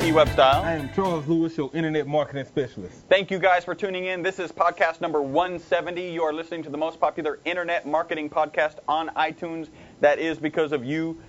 eWebStyle. I am Charles Lewis, your internet marketing specialist. Thank you guys for tuning in. This is podcast number 170. You are listening to the most popular internet marketing podcast on iTunes. That is because of you,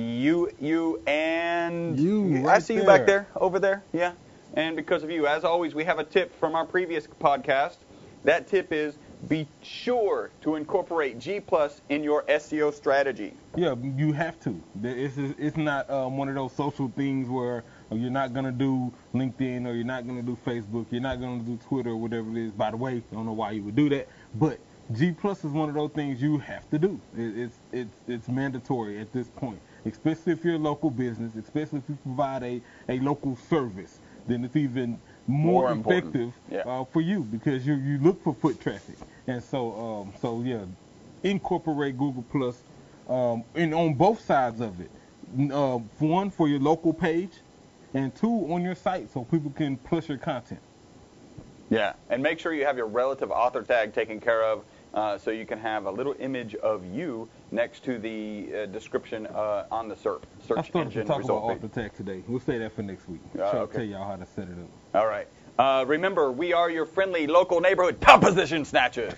and you. I see you back there, over there, yeah. And because of you, as always, we have a tip from our previous podcast. That tip is be sure to incorporate G+ in your SEO strategy. Yeah, you have to. It's not one of those social things where you're not going to do LinkedIn or you're not going to do Facebook, you're not going to do Twitter or whatever it is. By the way, I don't know why you would do that, but G+ is one of those things you have to do. It's mandatory at this point, especially if you're a local business, especially if you provide a local service. Then it's even more effective for you because you look for foot traffic. And so incorporate Google Plus and on both sides of it. One, for your local page, and two, on your site so people can push your content. Yeah, and make sure you have your relative author tag taken care of so you can have a little image of you next to the description on the search engine talk result about author tag today. We'll say that for next week. I'll tell y'all how to set it up. All right. Remember, we are your friendly local neighborhood top position snatchers.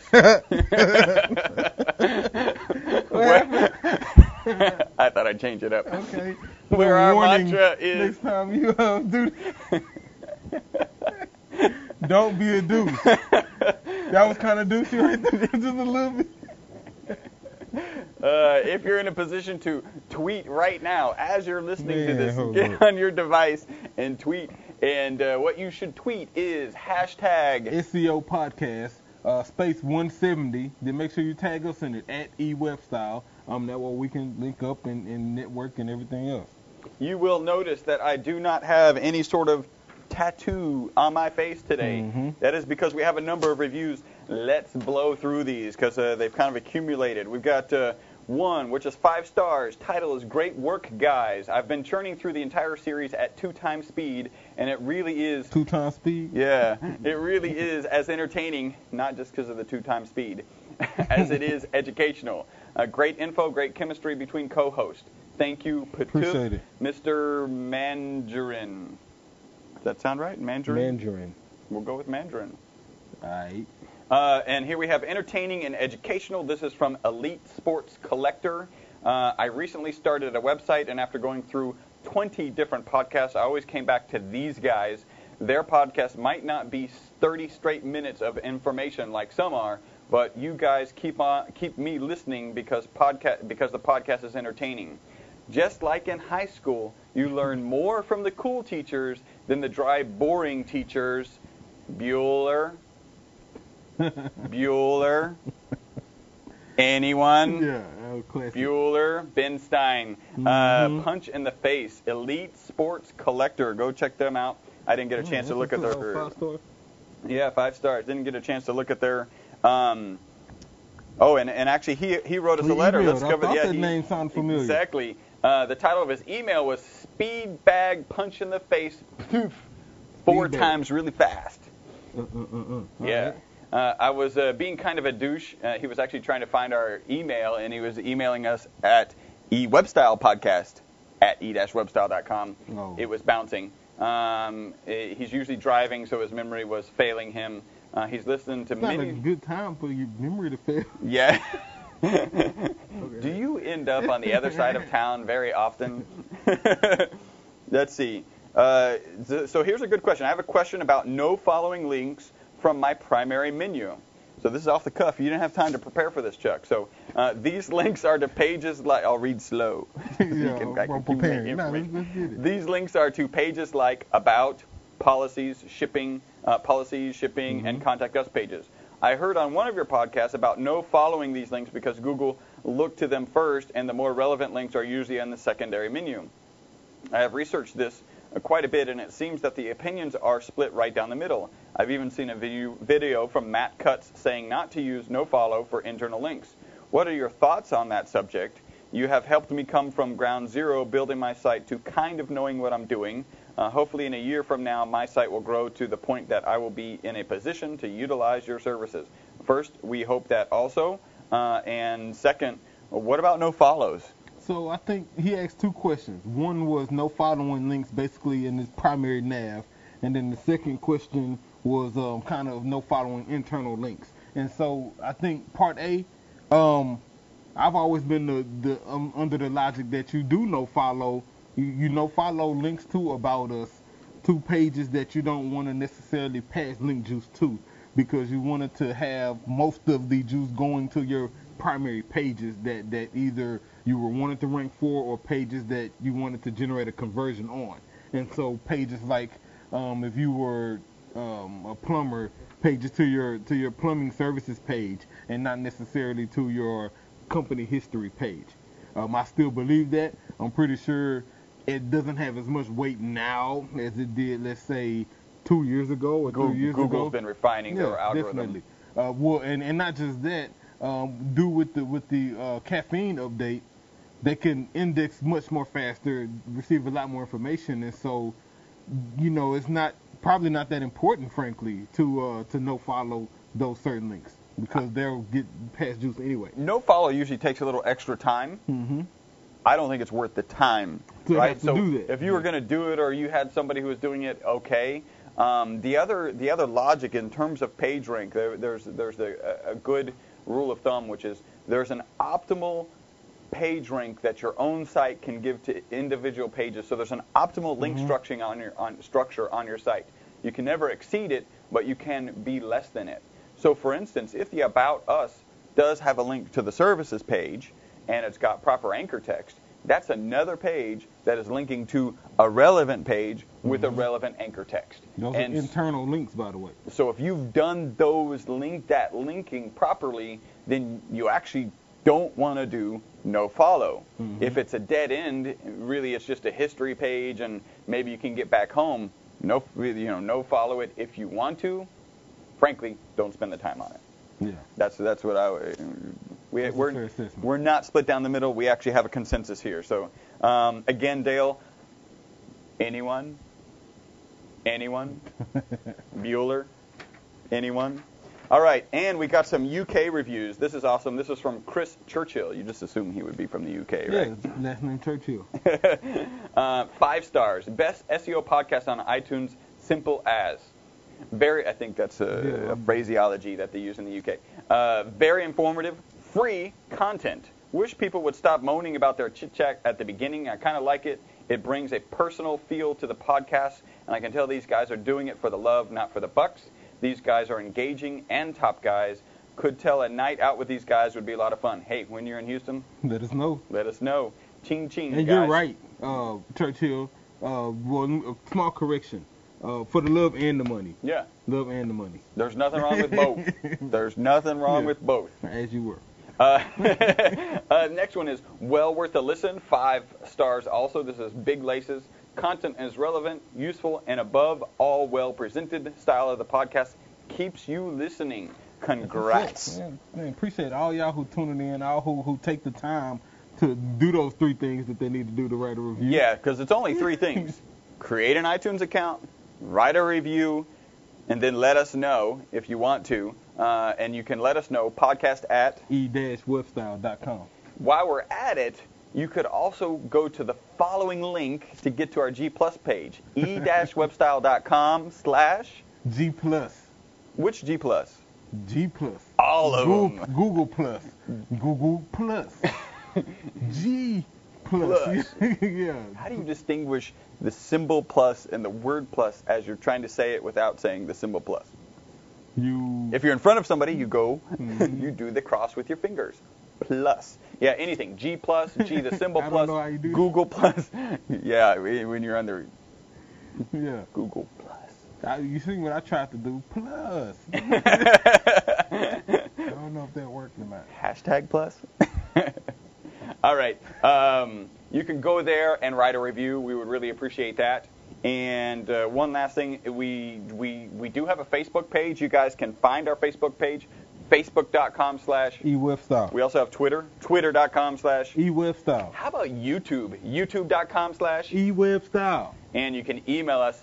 I thought I'd change it up. Okay. Where our mantra is... Next time you do don't be a douche. That was kind of douchey right there, just a little bit. If you're in a position to tweet right now, as you're listening to this, get on your device and tweet. And what you should tweet is hashtag SEO podcast, space 170. Then make sure you tag us in it at eWebStyle. That way we can link up and network and everything else. You will notice that I do not have any sort of tattoo on my face today. Mm-hmm. That is because we have a number of reviews. Let's blow through these because they've kind of accumulated. We've got one, which is 5 stars. Title is Great Work, Guys. I've been churning through the entire series at 2 times speed, and it really is... 2 times speed? Yeah, it really is as entertaining, not just because of the 2 times speed, as it is educational. Great info, great chemistry between co-hosts. Thank you, Appreciate it. Mr. Mandarin. Does that sound right? Mandarin? Mandarin. We'll go with Mandarin. All right. And here we have entertaining and educational. This is from Elite Sports Collector. I recently started a website, and after going through 20 different podcasts, I always came back to these guys. Their podcast might not be 30 straight minutes of information like some are, but you guys keep me listening because the podcast is entertaining. Just like in high school, you learn more from the cool teachers than the dry, boring teachers. Bueller. Anyone? Yeah, classic. Bueller, Ben Stein. Punch in the Face. Elite Sports Collector. Go check them out. I didn't get a chance to look at their... 5 stars? Yeah, 5 stars. Didn't get a chance to look at their... and actually he wrote us a letter. Let's cover that name sounded familiar. Exactly. The title of his email was Speed Bag Punch in the Face 4 times really fast. Yeah. I was being kind of a douche. He was actually trying to find our email, and he was emailing us at eWebStylePodcast@e-webstyle.com. Oh. It was bouncing. He's usually driving, so his memory was failing him. He's listening to many... It's not a good time for your memory to fail. Yeah. Okay. Do you end up on the other side of town very often? Let's see. So here's a good question. I have a question about no following links from my primary menu. So this is off the cuff. You didn't have time to prepare for this, Chuck. So these links are to pages like... I'll read slow. I'm preparing. Let's get it. These links are to pages like About, Policies, Shipping, and Contact Us pages. I heard on one of your podcasts about no following these links because Google looked to them first, and the more relevant links are usually on the secondary menu. I have researched this quite a bit, and it seems that the opinions are split right down the middle. I've even seen a video from Matt Cutts saying not to use nofollow for internal links. What are your thoughts on that subject? You have helped me come from ground zero, building my site, to kind of knowing what I'm doing. Hopefully in a year from now, my site will grow to the point that I will be in a position to utilize your services. First, we hope that also. And second, what about no follows? So I think he asked two questions. One was no following links basically in his primary nav. And then the second question was kind of no following internal links. And so I think part A, I've always been the under the logic that you do no follow. You no follow links to About Us, to pages that you don't want to necessarily pass link juice to, because you wanted to have most of the juice going to your primary pages that either you were wanting to rank for or pages that you wanted to generate a conversion on. And so pages like if you were a plumber, pages to your plumbing services page and not necessarily to your company history page. I still believe that. I'm pretty sure it doesn't have as much weight now as it did, let's say, 2 years ago or 3 years ago. Google's been refining their algorithm. Definitely. Well, and not just that. Due with the caffeine update, they can index much more faster, receive a lot more information, and so, it's probably not that important, frankly, to no follow those certain links, because they'll get past juice anyway. No follow usually takes a little extra time. Mm-hmm. I don't think it's worth the time, to right? have to do that. If you were going to do it, or you had somebody who was doing it, okay. The other logic in terms of page rank, there's a good rule of thumb, which is there's an optimal page rank that your own site can give to individual pages. So there's an optimal link structure on your site. You can never exceed it, but you can be less than it. So for instance, if the About Us does have a link to the services page and it's got proper anchor text, that's another page that is linking to a relevant page with a relevant anchor text. Those are internal links, by the way. So if you've done that linking properly, then you actually don't want to do no follow. Mm-hmm. If it's a dead end, really it's just a history page and maybe you can get back home. No follow it if you want to. Frankly, don't spend the time on it. Yeah. That's what we're not split down the middle. We actually have a consensus here. So again, Dale, anyone? Bueller? Anyone? All right, and we got some UK reviews. This is awesome. This is from Chris Churchill. You just assume he would be from the UK, right? Yeah, last name Churchill. 5 stars. Best SEO podcast on iTunes, simple as. I think that's a phraseology that they use in the UK. Very informative, free content. Wish people would stop moaning about their chit-chat at the beginning. I kind of like it. It brings a personal feel to the podcast, and I can tell these guys are doing it for the love, not for the bucks. These guys are engaging and top guys. Could tell a night out with these guys would be a lot of fun. Hey, when you're in Houston, let us know. Let us know. Ching, ching, and guys. You're right, Churchill. A small correction. For the love and the money. Yeah. Love and the money. There's nothing wrong with both. There's nothing wrong with both. As you were. Next one is well worth a listen. 5 stars also. This is Big Laces. Content is relevant, useful, and above all well presented. Style of the podcast keeps you listening. Congrats. Man, appreciate all y'all who tuning in, all who take the time to do those 3 things that they need to do to write a review. Yeah, because it's only 3 things. Create an iTunes account, write a review, and then let us know if you want to. And you can let us know, podcast at e-webstyle.com. While we're at it, you could also go to the following link to get to our G Plus page, e-webstyle.com/ G Plus. Which G Plus? G Plus. All of them. Google Plus. Google Plus. G Plus. Yeah. How do you distinguish the symbol plus and the word plus as you're trying to say it without saying the symbol plus? If you're in front of somebody, you go, you do the cross with your fingers. Plus. Yeah, anything. G plus, G the symbol I plus, don't know how you do Google plus. Yeah, when you're on the Google plus. You see what I tried to do? Plus. I don't know if that worked or not. Hashtag plus. All right. You can go there and write a review. We would really appreciate that. And one last thing, we do have a Facebook page. You guys can find our Facebook page, facebook.com/eWebstyle. We also have Twitter, twitter.com/eWebstyle. How about YouTube? youtube.com/eWebstyle. And you can email us,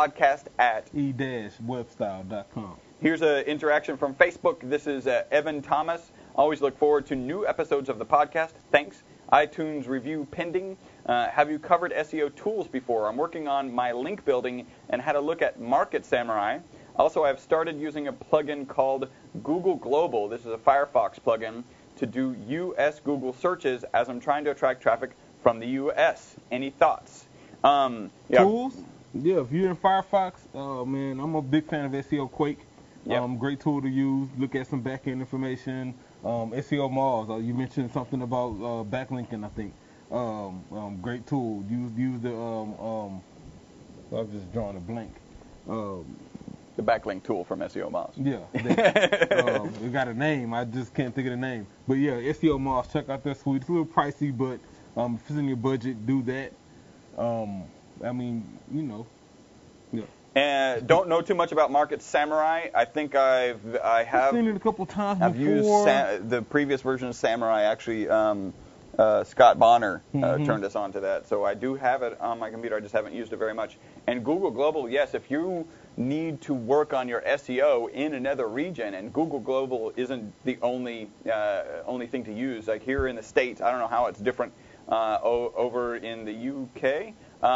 podcast@e-webstyle.com. Here's an interaction from Facebook. This is Evan Thomas. Always look forward to new episodes of the podcast. Thanks. iTunes review pending. Have you covered SEO tools before? I'm working on my link building and had a look at Market Samurai. Also, I've started using a plugin called Google Global. This is a Firefox plugin to do U.S. Google searches as I'm trying to attract traffic from the U.S. Any thoughts? Yeah. Tools? Yeah, if you're in Firefox, man, I'm a big fan of SEO Quake. Yep. Great tool to use. Look at some back-end information. SEO Mars. You mentioned something about backlinking, I think. Great tool. Use the. I've just drawn a blank. The backlink tool from SEO Moz. Yeah, it got a name. I just can't think of the name. But yeah, SEO Moz. Check out their suite. It's a little pricey, but if it's in your budget, do that. I mean, you know. Yeah. And don't know too much about Market Samurai. I think I have I've seen it a couple times I've before. used the previous version of Samurai. Actually, Scott Bonner turned us on to that. So I do have it on my computer. I just haven't used it very much. And Google Global, yes, if you need to work on your SEO in another region, and Google Global isn't the only thing to use. Like here in the States, I don't know how it's different over in the UK.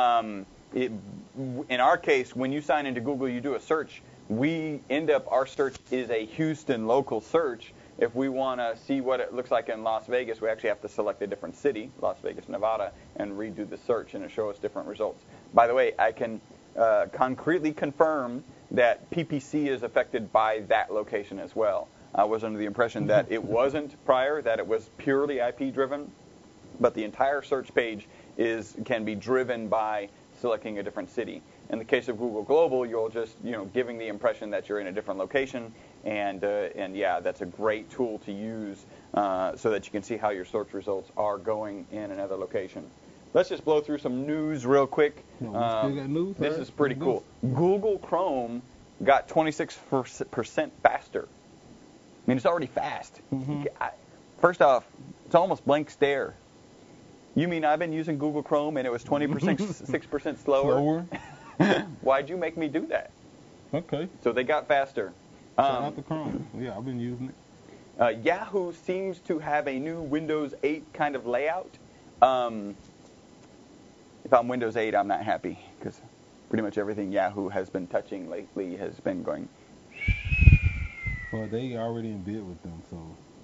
In our case, when you sign into Google, you do a search. Our search is a Houston local search. If we want to see what it looks like in Las Vegas, we actually have to select a different city, Las Vegas, Nevada, and redo the search, and it'll show us different results. By the way, I can concretely confirm that PPC is affected by that location as well. I was under the impression that it wasn't prior, that it was purely IP driven, but the entire search page can be driven by selecting a different city. In the case of Google Global, you'll just, giving the impression that you're in a different location, and yeah, that's a great tool to use so that you can see how your search results are going in another location. Let's just blow through some news real quick. No, we still got news? This Right. is pretty cool. Google Chrome got 26% faster. I mean, it's already fast. Mm-hmm. First off, it's almost blank stare. You mean I've been using Google Chrome and it was 6% slower? Why'd you make me do that? Okay. So they got faster. Shout out to Chrome. Yeah, I've been using it. Yahoo seems to have a new Windows 8 kind of layout. If I'm Windows 8, I'm not happy because pretty much everything Yahoo has been touching lately has been going. Well, they already in bed with them, so.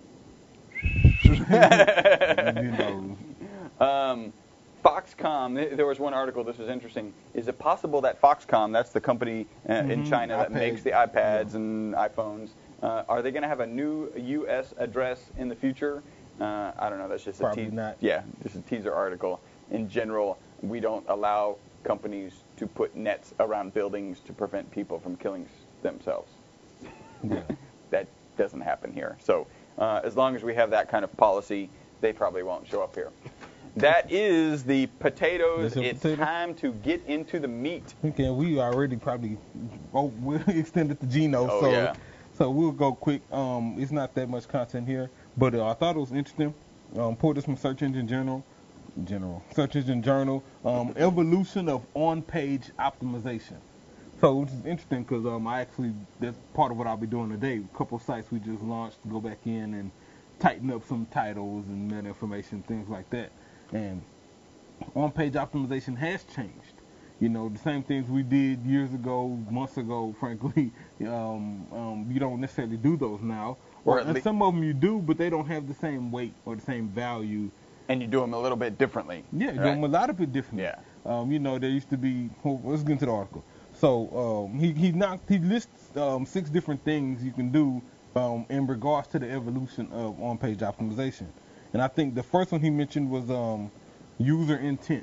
Foxconn, there was one article, this was interesting. Is it possible that Foxconn, that's the company in China that makes the iPads and iPhones, are they going to have a new U.S. address in the future? I don't know, that's just Probably not. Yeah, just a teaser article. In general, we don't allow companies to put nets around buildings to prevent people from killing themselves. Yeah. That doesn't happen here. So as long as we have that kind of policy, they probably won't show up here. That is the potatoes. It's time to get into the meat. Okay, we already probably we extended the Geno, Oh, so yeah. so we'll go quick. It's not that much content here, but I thought it was interesting. Pulled this from Search Engine Journal. Search Engine Journal. Evolution of on-page optimization. So which is interesting because that's part of what I'll be doing today. A couple of sites we just launched, go back in and tighten up some titles and meta information, things like that. And on-page optimization has changed. The same things we did years ago, months ago, frankly, you don't necessarily do those now. And some of them you do, but they don't have the same weight or the same value. And you do them a little bit differently. Yeah, you do them a lot of bit differently. Yeah. There used to be, let's get into the article. So he lists 6 different things you can do in regards to the evolution of on-page optimization. And I think the first one he mentioned was user intent.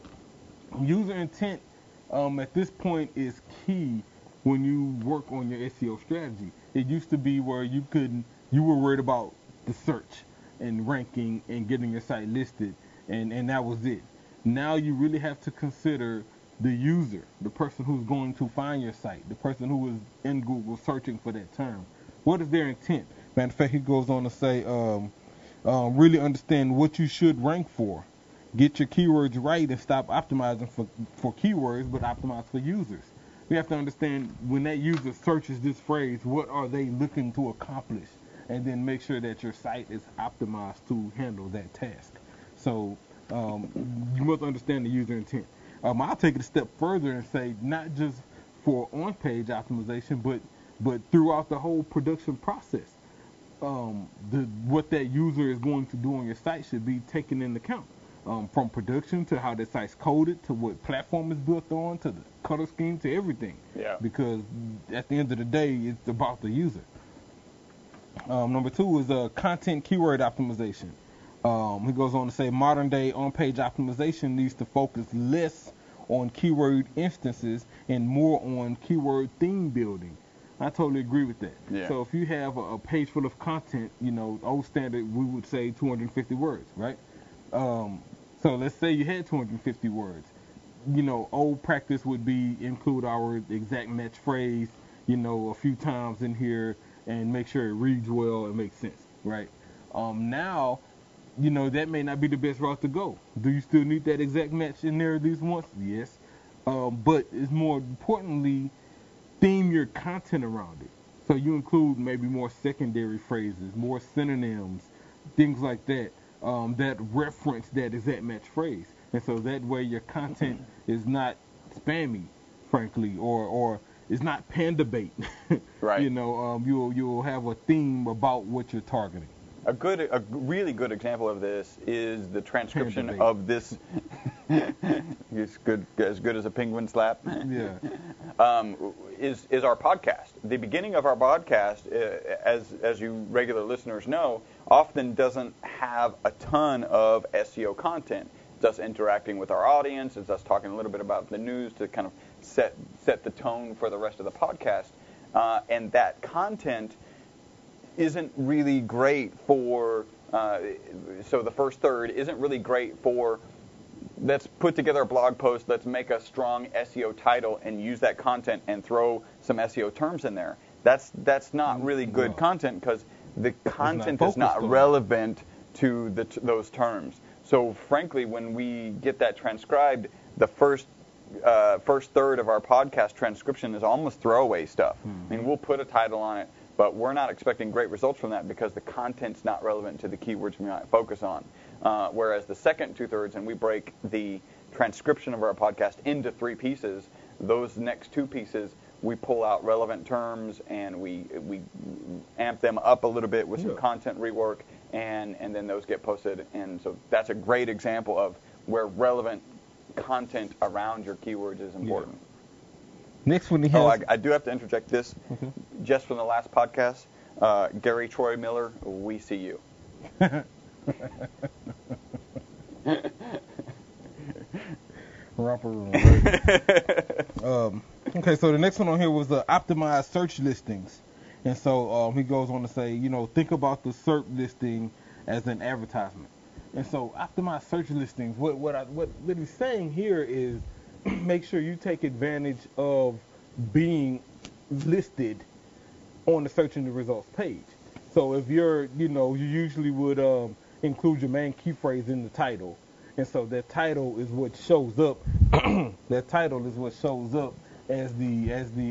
User intent at this point is key when you work on your SEO strategy. It used to be where you were worried about the search and ranking and getting your site listed, and that was it. Now you really have to consider the user, the person who's going to find your site, the person who is in Google searching for that term. What is their intent? Matter of fact, he goes on to say, really understand what you should rank for. Get your keywords right and stop optimizing for keywords, but optimize for users. We have to understand when that user searches this phrase, what are they looking to accomplish? And then make sure that your site is optimized to handle that task. So you must understand the user intent. I'll take it a step further and say not just for on-page optimization, but throughout the whole production process. What that user is going to do on your site should be taken into account. From production to how the site's coded to what platform is built on to the color scheme to everything. Yeah. Because at the end of the day, it's about the user. Number 2 is content keyword optimization. He goes on to say modern day on-page optimization needs to focus less on keyword instances and more on keyword theme building. I totally agree with that. Yeah. So if you have a page full of content, old standard, we would say 250 words, right? So let's say you had 250 words. Old practice would be include our exact match phrase, a few times in here and make sure it reads well and makes sense, right? Now, that may not be the best route to go. Do you still need that exact match in there at least once? Yes. But it's more importantly, theme your content around it. So you include maybe more secondary phrases, more synonyms, things like that, that reference that exact match phrase. And so that way your content is not spammy, frankly, or it's not panda bait. Right. You'll have a theme about what you're targeting. A really good example of this is the transcription of this. It's good, as good as a penguin slap. Yeah. Is our podcast. The beginning of our podcast, as you regular listeners know, often doesn't have a ton of SEO content. It's us interacting with our audience. It's us talking a little bit about the news to kind of set the tone for the rest of the podcast. And that content isn't really great for, so the first third isn't really great for, let's put together a blog post, let's make a strong SEO title and use that content and throw some SEO terms in there. That's not really good content because the content is not relevant to those terms. So frankly, when we get that transcribed, the first third of our podcast transcription is almost throwaway stuff. I mean, we'll put a title on it, but we're not expecting great results from that because the content's not relevant to the keywords we might focus on. Whereas the second 2/3, and we break the transcription of our podcast into 3 pieces, those next 2 pieces, we pull out relevant terms and we amp them up a little bit with some content rework, and then those get posted. And so that's a great example of where relevant content around your keywords is important. Yeah. Next one he has. I do have to interject this. Okay. Just from the last podcast, Gary Troy Miller, we see you. Romper room. Okay, so the next one on here was optimized search listings. And so he goes on to say, think about the SERP listing as an advertisement. And so optimized search listings, what he's saying here is make sure you take advantage of being listed on the search and the results page. So if you usually would include your main key phrase in the title. And so that title is what shows up. That title is what shows up as the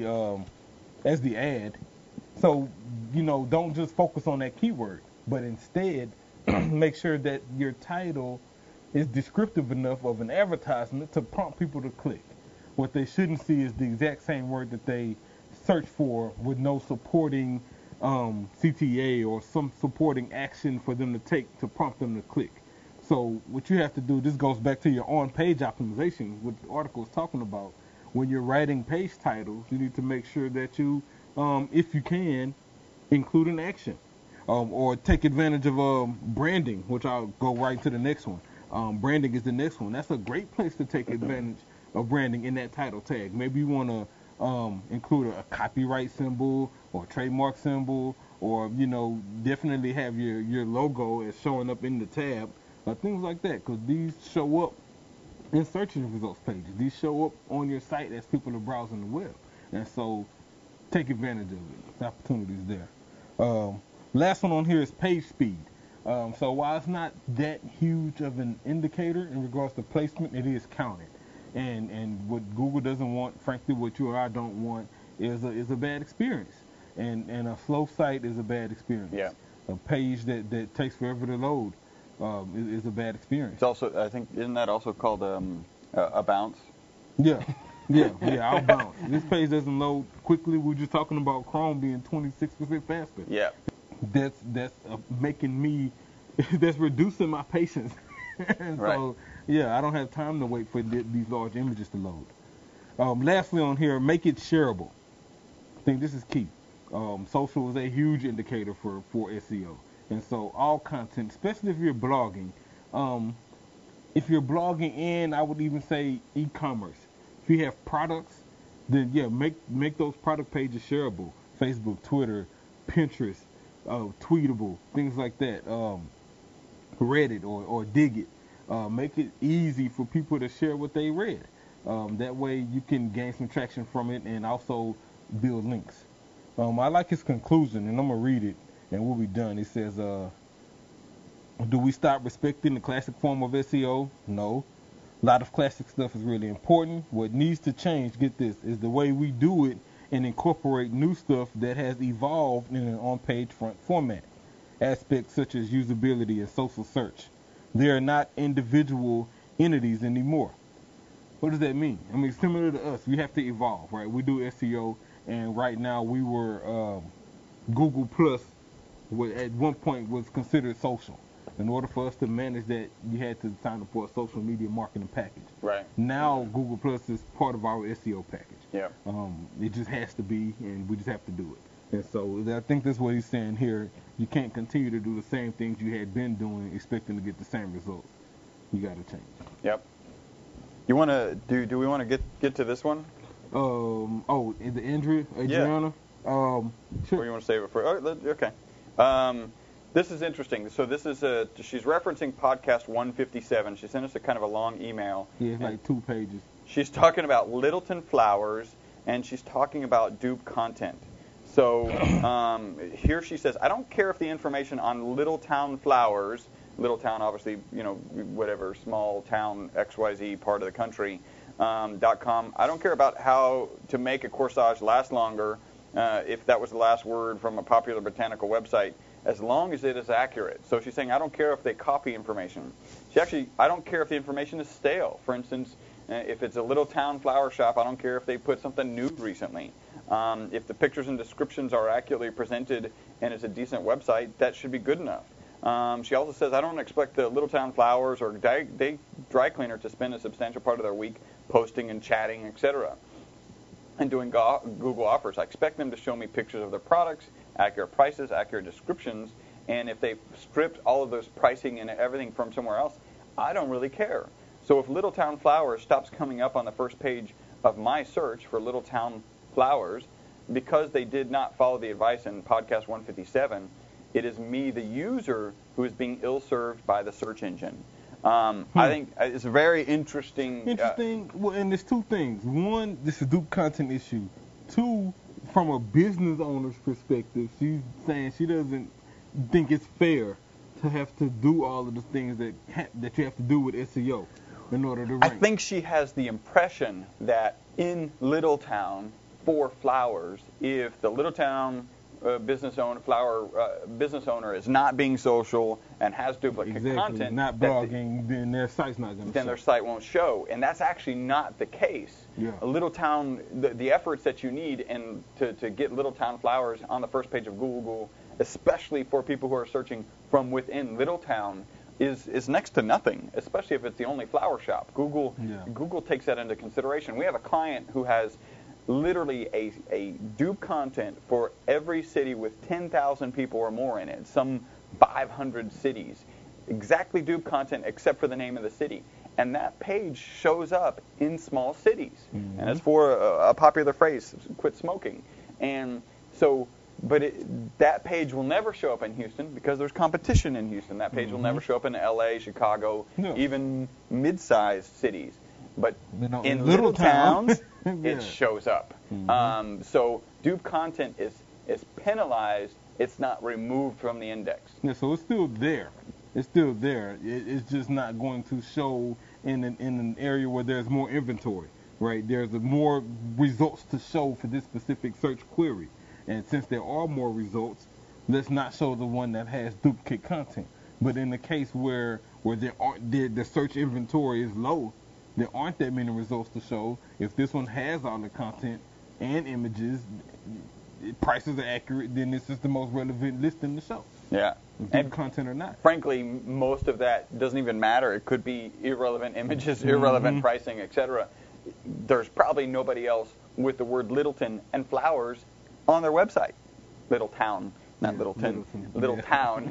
ad. So, don't just focus on that keyword, but instead make sure that your title is descriptive enough of an advertisement to prompt people to click. What they shouldn't see is the exact same word that they search for with no supporting CTA or some supporting action for them to take to prompt them to click. So what you have to do, this goes back to your on-page optimization, what the article is talking about. When you're writing page titles, you need to make sure that you, if you can, include an action. Or take advantage of branding, which I'll go right to the next one. Branding is the next one. That's a great place to take advantage of branding in that title tag. Maybe you want to include a copyright symbol or a trademark symbol, or definitely have your logo as showing up in the tab, things like that, because these show up in search and results pages. These show up on your site as people are browsing the web, and so take advantage of it. The opportunities there. Last one on here is page speed. So while it's not that huge of an indicator in regards to placement, it is counted. And what Google doesn't want, frankly, what you or I don't want, is a bad experience. And a slow site is a bad experience. Yeah. A page that takes forever to load is a bad experience. It's also, I think, isn't that also called a bounce? Yeah, I'll bounce. This page doesn't load quickly. We're just talking about Chrome being 26% faster. Yeah. That's making me, that's reducing my patience. And Right. So, yeah, I don't have time to wait for these large images to load. Lastly on here, make it shareable. I think this is key. Social is a huge indicator for SEO. And so all content, especially if you're blogging, if you're blogging in, I would even say e-commerce. If you have products, then yeah, make those product pages shareable. Facebook, Twitter, Pinterest, Tweetable, things like that. Reddit or Digit. Make it easy for people to share what they read. That way you can gain some traction from it and also build links. I like his conclusion, and I'm going to read it, and we'll be done. It says, do we stop respecting the classic form of SEO? No. A lot of classic stuff is really important. What needs to change, get this, is the way we do it and incorporate new stuff that has evolved in an on-page front format. Aspects such as usability and social search. They are not individual entities anymore. What does that mean? I mean, similar to us, we have to evolve, right? We do SEO, and right now we were Google Plus, at one point was considered social. In order for us to manage that, you had to sign up for a social media marketing package. Right. Now Google Plus is part of our SEO package. Yeah. It just has to be, and we just have to do it. And so I think that's what he's saying here. You can't continue to do the same things you had been doing, expecting to get the same results. You got to change. Yep. You want to do we want to get to this one? The Adriana. Sure. Or you want to save it for? Okay. This is interesting. So this is she's referencing podcast 157. She sent us a kind of a long email. Yeah, it's like 2 pages. She's talking about Littleton Flowers, and she's talking about dupe content. So here she says, I don't care if the information on Littletown Flowers, Littletown obviously, whatever, small town XYZ part of the country, .com. I don't care about how to make a corsage last longer, if that was the last word from a popular botanical website, as long as it is accurate. So she's saying, I don't care if they copy information. I don't care if the information is stale. For instance, if it's a little town flower shop, I don't care if they put something new recently. If the pictures and descriptions are accurately presented and it's a decent website, that should be good enough. She also says, I don't expect the Littletown Flowers or dry cleaner to spend a substantial part of their week posting and chatting, etc. and doing Google offers. I expect them to show me pictures of their products, accurate prices, accurate descriptions, and if they've stripped all of those pricing and everything from somewhere else, I don't really care. So if Littletown Flowers stops coming up on the first page of my search for Littletown Flowers because they did not follow the advice in podcast 157, it is me, the user, who is being ill-served by the search engine. I think it's a very interesting... Well, and there's 2 things. One, this is a dupe content issue. 2, from a business owner's perspective, she's saying she doesn't think it's fair to have to do all of the things that you have to do with SEO in order to rank. I think she has the impression that in Littletown, for flowers, if the Littletown business owner is not being social and has duplicate content, not blogging, then their site's not going to show. Then their site won't show, and that's actually not the case. Yeah. Littletown, the efforts that you need to get Littletown Flowers on the first page of Google, especially for people who are searching from within Littletown, is next to nothing, especially if it's the only flower shop. Google takes that into consideration. We have a client who has literally a dupe content for every city with 10,000 people or more in it, some 500 cities. Exactly dupe content except for the name of the city. And that page shows up in small cities. Mm-hmm. And it's for a popular phrase, quit smoking. And so, that page will never show up in Houston because there's competition in Houston. That page will never show up in LA, Chicago, even mid-sized cities. But in little towns, it shows up. Mm-hmm. So dupe content is penalized. It's not removed from the index. Yeah, so it's still there. It's still there. It's just not going to show in an area where there's more inventory, right? There's more results to show for this specific search query. And since there are more results, let's not show the one that has duplicate content. But in the case where the search inventory is low, there aren't that many results to show. If this one has all the content and images, prices are accurate, then this is the most relevant listing to show. Yeah. And content or not. Frankly, most of that doesn't even matter. It could be irrelevant images, irrelevant pricing, etc. There's probably nobody else with the word Littleton and flowers on their website. Little town, not Littleton. Little town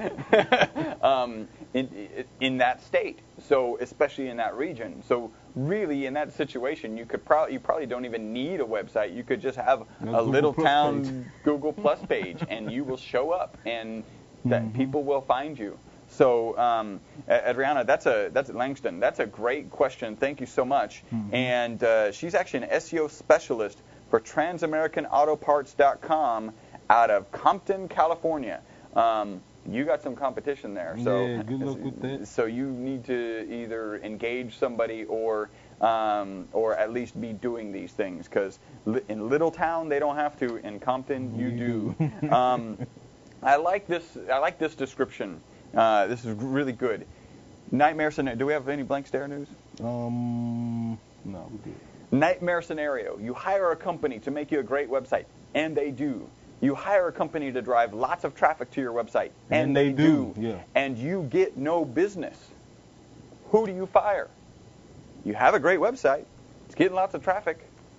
in that state. So especially in that region. So really, in that situation, you probably don't even need a website. You could just have a little town Google Plus page, and you will show up, and that people will find you. So, Adriana, that's Langston. That's a great question. Thank you so much. And she's actually an SEO specialist for TransAmericanAutoParts.com out of Compton, California. You got some competition there. So, yeah, good luck with that. So you need to either engage somebody or at least be doing these things, because in Little Town they don't have to. In Compton, you do. I like this description. This is really good. Nightmare scenario. Do we have any blank stare news? No, we did. Nightmare scenario. You hire a company to make you a great website, and they do. You hire a company to drive lots of traffic to your website, and they do. Yeah. And you get no business. Who do you fire? You have a great website. It's getting lots of traffic.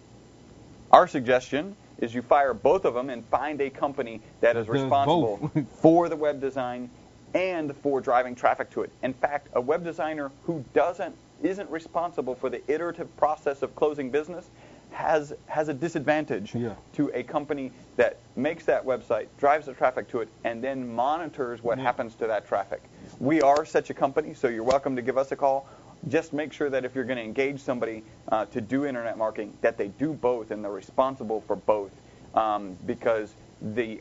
Our suggestion is you fire both of them and find a company that is responsible for the web design and for driving traffic to it. In fact, a web designer who isn't responsible for the iterative process of closing business has a disadvantage to a company that makes that website, drives the traffic to it, and then monitors what happens to that traffic. We are such a company, so you're welcome to give us a call. Just make sure that if you're going to engage somebody to do internet marketing, that they do both and they're responsible for both, because the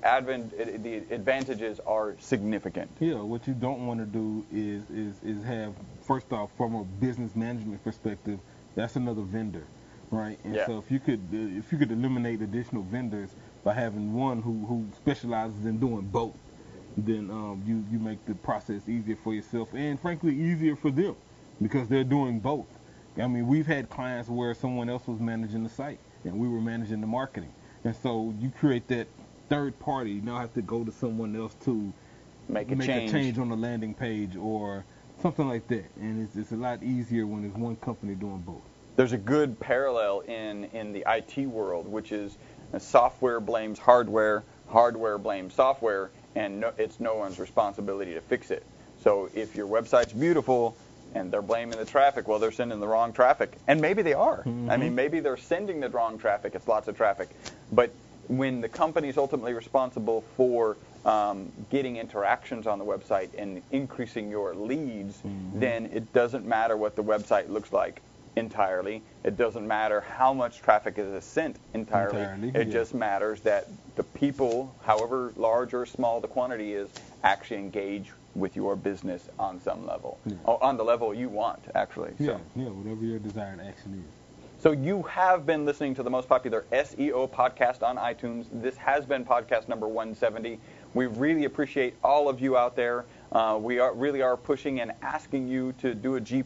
advantages are significant. Yeah, what you don't want to do is have, first off, from a business management perspective, that's another vendor, right? And so if you could eliminate additional vendors by having one who specializes in doing both, then you make the process easier for yourself and frankly easier for them, because they're doing both. I mean, we've had clients where someone else was managing the site and we were managing the marketing. And so you create that third party. You now have to go to someone else to make a change on the landing page or something like that. And it's a lot easier when there's one company doing both. There's a good parallel in the IT world, which is software blames hardware, hardware blames software, and it's no one's responsibility to fix it. So if your website's beautiful and they're blaming the traffic, well, they're sending the wrong traffic. And maybe they are. I mean, maybe they're sending the wrong traffic. It's lots of traffic. But when the company is ultimately responsible for getting interactions on the website and increasing your leads, then it doesn't matter what the website looks like entirely. It doesn't matter how much traffic is sent entirely. It just matters that the people, however large or small the quantity is, actually engage with your business on some level, on the level you want, actually. Yeah, whatever your desired action is. So you have been listening to the most popular SEO podcast on iTunes. This has been podcast number 170. We really appreciate all of you out there. We really are pushing and asking you to do a G+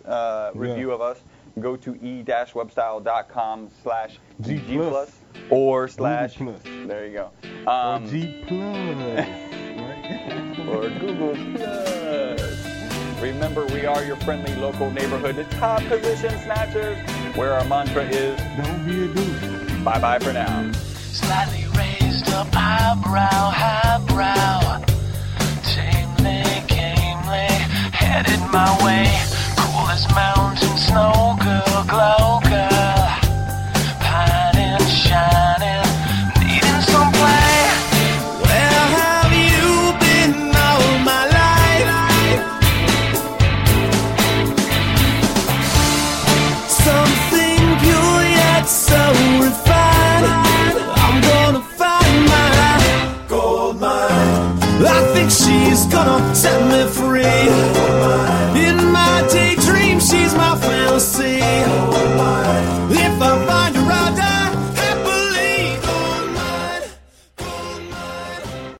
review of us. Go to e-webstyle.com/G+ or slash. There you go. Or G+. Or Google Plus. Remember, we are your friendly local neighborhood top position snatchers, where our mantra is, don't be a douche. Bye-bye for now. Slightly raised up highbrow. Tamely, gamely, headed my way. Cool as mountain snow, glow girl. Pining, shining, needing some play. Where have you been all my life? Something pure yet so refined. I'm gonna find my gold mine. I think she's gonna set me free. In my daydream, she's my fantasy.